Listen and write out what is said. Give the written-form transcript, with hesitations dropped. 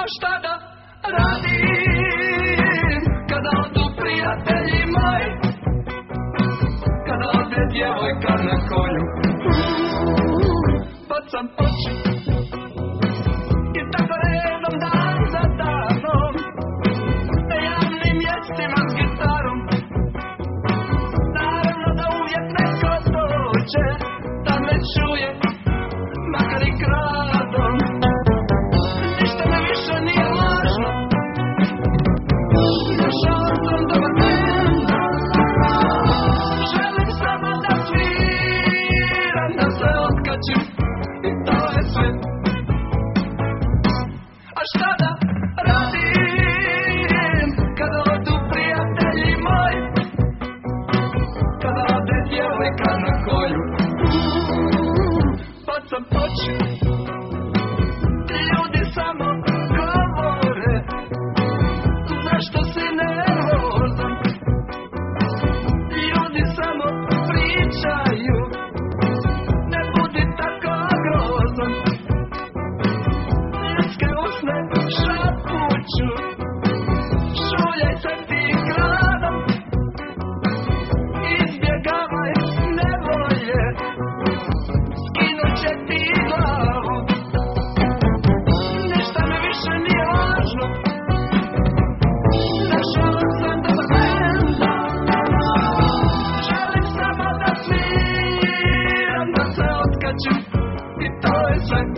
šta da radim kada odu prijatelji moji, kada ode djevojka na kolju. Bacam oči i tako redom dan za danom, na javnim mjestima s gitarom. Naravno da uvijek neko dođe da me čuje, makar i kradom. Ništa me više nije važno, našao sam dobar bend. Želim samo da sviram, da se otkačim i to je sve. A šta da radim kada odu prijatelji moji, kada ode djevojka na kolju. Bacam oči, ljudi samo govore, zašto si nervozan. Ljudi samo pričaju, ne budi tako grozan. Ljudske usne šapuću, šuljaj se ti gradom, izbjegavaj nevolje, skinut će ti glavu. Ništa mi više nije važno, našao sam dobar bend. Želim samo da sviram, da se otkačim i to je sve.